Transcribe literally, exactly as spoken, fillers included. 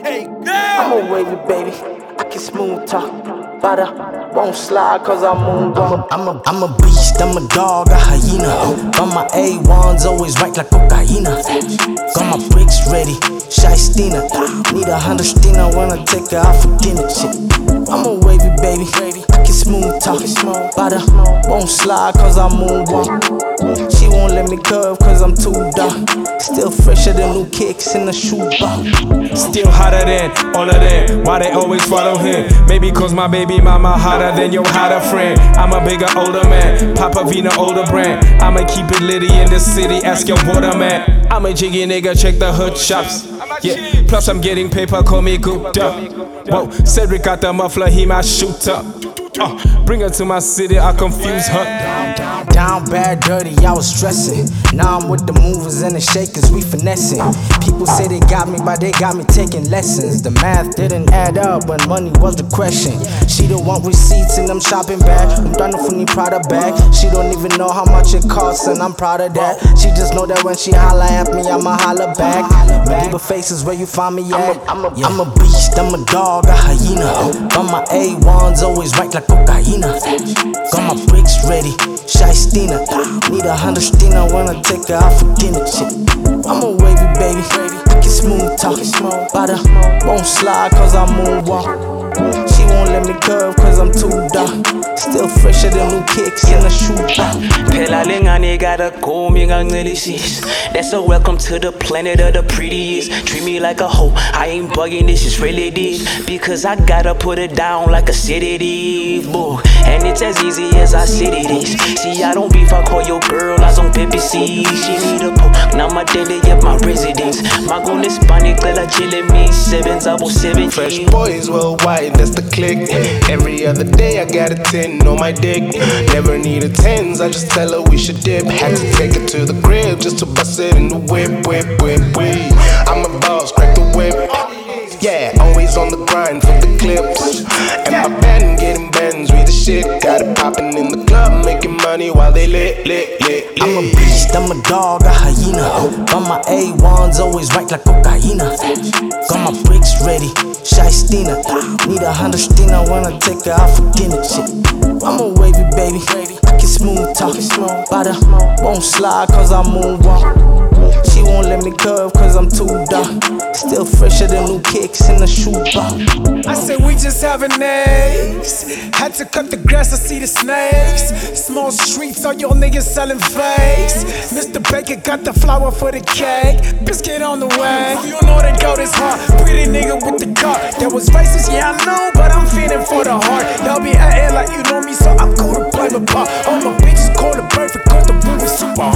Hey, girl. I'm a wavy baby, I can smooth talk, but I won't slide cause I move on. I'm a, I'm a beast, I'm a dog, a hyena. But my A one's always right like cocaina. Got my bricks ready, shy Stina. Need a hundred Stina when I take her out for dinner. Shit. I'm a wavy baby, I can smooth talk, but I won't slide cause I move on. She won't let me curve cause I'm too dark. Still fresher than new kicks in the shoebox. Still hotter than all of them. Why they always follow him? Maybe cause my baby mama hotter than your hotter friend. I'm a bigger, older man. Papa Vina, older brand. I'ma keep it litty in the city. Ask your waterman. I'm a jiggy nigga, check the hood shops. Yeah, plus I'm getting paper, call me Gupta. Whoa, Cedric got the muffler, he my shooter. Uh, bring her to my city, I confuse her. Down bad, dirty, I was stressing. Now I'm with the movers and the shakers, we finessing. People say they got me, but they got me taking lessons. The math didn't add up, but money was the question. She don't want receipts in them shopping bag. I'm done for the Prada bag. She don't even know how much it costs, and I'm proud of that. She just know that when she holla at me, I'ma holla back. Medieval faces where you find me at. I'm a, I'm a, I'm a beast, I'm a dog, a hyena. But my A one's always right like cocaina. Got my bricks ready, shy Stina. Need a hundred Stina when I take her out for dinner. Shit. I'm a wavy baby, I can smooth talk, but I won't slide cause I move on. She won't let me curve cause I'm too dark. Still fresher than new kicks in the shoebox. Phela lengane gotta go me ngancelisisa. That's a welcome to the planet of the prettiest. Treat me like a hoe, I ain't bugging, this is really deep. Because I gotta put it down like a sedative, boo. And it's as easy as I said it is. See, I don't beef, I call your girl, I don't P P C. She need a poke, now my daily at my residence. My goal is panic, girl, chillin' me, sevens, I was seven. Fresh boys worldwide, that's the click. Every other day I got a ten on my dick. Never need a tens, I just tell her we should dip. Had to take her to the crib just to bust it in the whip, whip, whip, whip. I'm a boss, crack the whip. Yeah, always on the grind for the clips. And my band getting bands, we the shit. Got it poppin' in the club, making money while they lit, lit, lit, lit. I'm a beast, I'm a dog, a hyena. But my A one's always right like cocaina. Got my bricks ready, shy Stina. Need a hundred Stina when I take her out for dinner. Shit. I'm a wavy baby, I can smooth talk, but I won't slide cause I move on. She won't let me curve cause I'm too dark. Still fresher than new kicks in the shoebox. I said we just having eggs. Had to cut the grass to see the snakes. Small streets, all your niggas selling fakes. Mister Baker got the flour for the cake. Biscuit on the way. You know that goat is hard. Pretty nigga with the car. That was racist, yeah I know, but I'm feeling for the heart. Y'all be at it like you know me, so I'm cool to play my part. All my bitches call it perfect cause the room is super